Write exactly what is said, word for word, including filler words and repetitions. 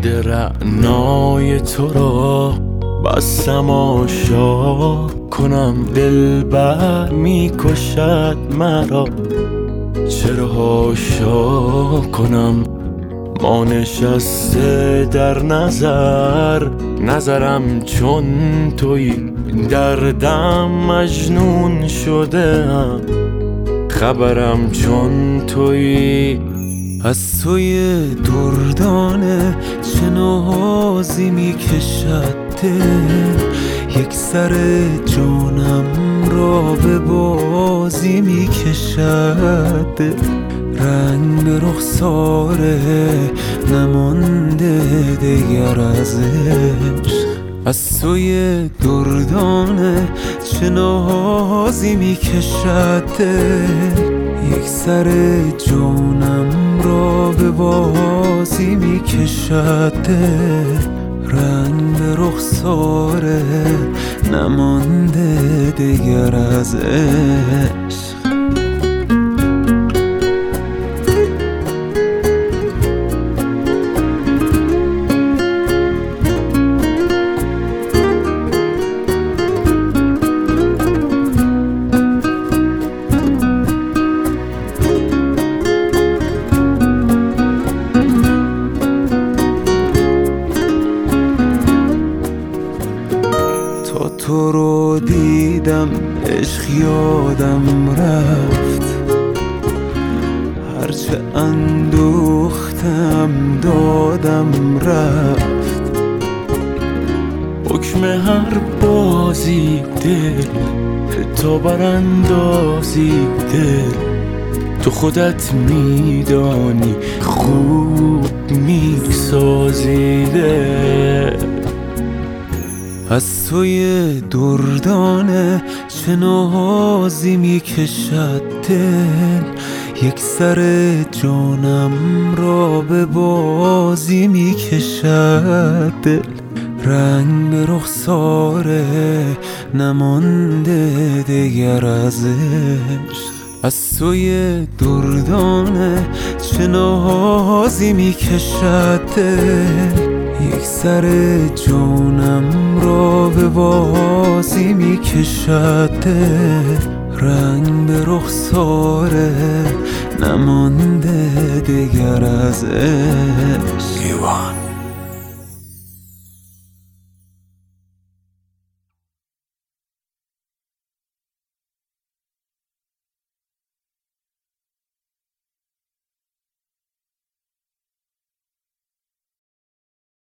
یاد رعنای تو را بستم آشا کنم، دلبر می کشد مرا چرا حاشا کنم. ما نشسته در نظر نظرم چون تویی، دردم مجنون شده ام خبرم چون تویی. از توی دردانه چه نازی می کشد دل، یک سر جانم را به بازی می کشد دل. رنگ به رخساره نمانده دیگر از عشق، از توی دردانه چه نازی می کشد دل، یک سر جانم را به بازی می کشد دل. رنگ به رخساره نمانده دیگر از عشق. تا تو رو دیدم عشق یادم رفت، هرچه اندوختم دادم رفت. حکم هر بازی دل تا براندازی دل، تو خودت میدانی خوب میسازی دل. از توی دردانه چه نازی می کشد دل، یک سر جانم را به بازی می کشد دل. رنگ به رخساره نمانده دیگر از عشق، از توی دردانه چه نازی می کشد دل، یک سر جانم را به بازی می کشد دل. رنگ به رخساره نمانده دیگر از عشق.